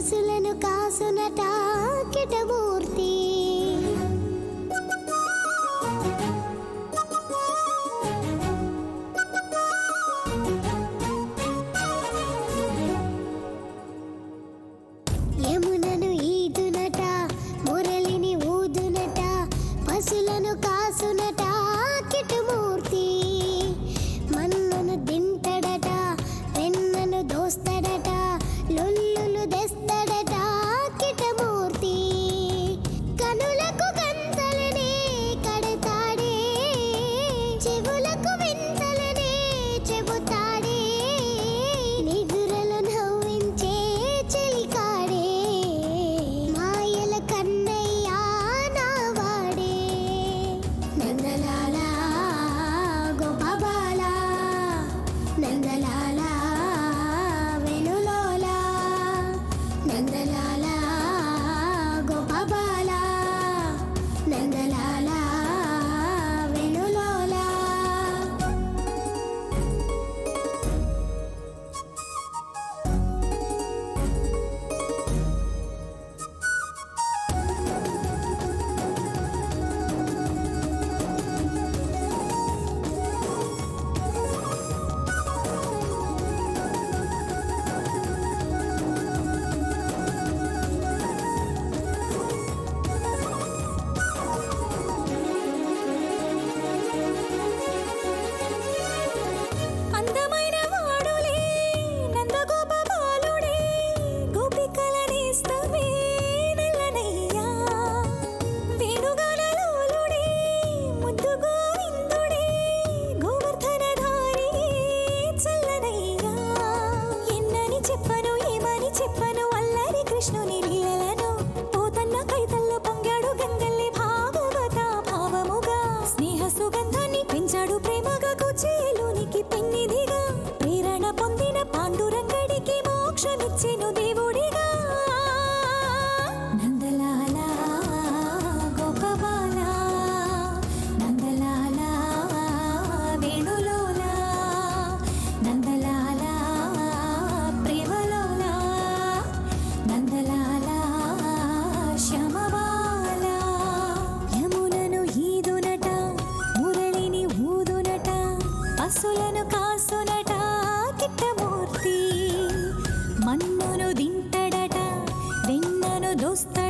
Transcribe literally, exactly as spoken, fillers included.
పసులను కాసునట కిటమూర్తి. యమునను ఈదునట మురళిని ఊదునట పసులను కాసునట కిటమూర్తి. మన్నను దింతడట వెన్నను దోస్తడట లొల్లులు తెస్తడట కిటమూర్తి. కనులకు గంతలనే కడతాడే చెవులకు వింతలనే చెబుతాడే నిదురలు నవ్వించే చెలికాడే మాయల కన్నయ్యా నావాడే. నందలాల గోపబాల నందలాల వెనులోల నందలాల గోపబాల నందలాల వెనులోల. అందమైన వాడులే నందగోప బాలుడే గోపికలనేస్తవే నల్లనయ్యా. వేణుగానలోలుడే ముద్దు గోవిందుడే గోవర్ధనధారి చల్లనయ్యా. ఎన్నని చెప్పను ఏమని చెప్పను అల్లరి కృష్ణుని లీలలను. పోతన్న కైతల్లో పొంగాడు గంగల్లి భాగవత భావముగా. స్నేహ సుగంధాన్ని పెంచాడు ప్రేమగా కుచేలునికి పెన్నిదిగా. ప్రేరణ పొందిన పాండురంగడికి మోక్షమిచ్చెను దేవుడిగా. నందలాల గోపబాల నందలాల వేణులోల నందలాల ప్రేమలోల నందలాల శ్యామబాల. యమునను ఈదునట మురళిని ఊదునట పసులను కాసునట కిట్టమూర్తి. మన్నును దింతడట వెన్నను దోస్త